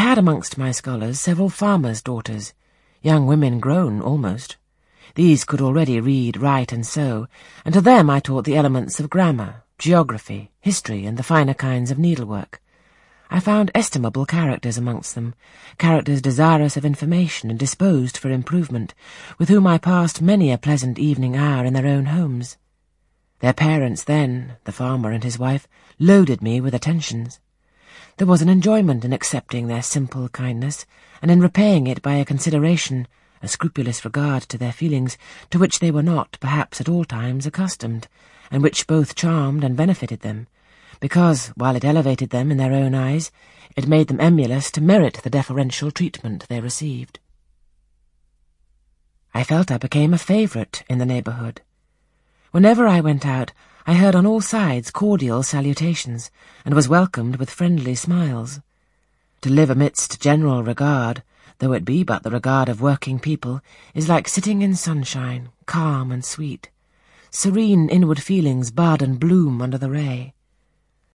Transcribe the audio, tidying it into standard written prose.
had amongst my scholars several farmers' daughters, young women grown almost. These could already read, write, and sew, and to them I taught the elements of grammar, geography, history, and the finer kinds of needlework. I found estimable characters amongst them, characters desirous of information and disposed for improvement, with whom I passed many a pleasant evening hour in their own homes. Their parents then, the farmer and his wife, loaded me with attentions. There was an enjoyment in accepting their simple kindness, and in repaying it by a consideration, a scrupulous regard to their feelings, to which they were not, perhaps, at all times accustomed, and which both charmed and benefited them, because, while it elevated them in their own eyes, it made them emulous to merit the deferential treatment they received. I felt I became a favourite in the neighbourhood. Whenever I went out, I heard on all sides cordial salutations, and was welcomed with friendly smiles. To live amidst general regard, though it be but the regard of working people, is like sitting in sunshine, calm and sweet. Serene inward feelings bud and bloom under the ray.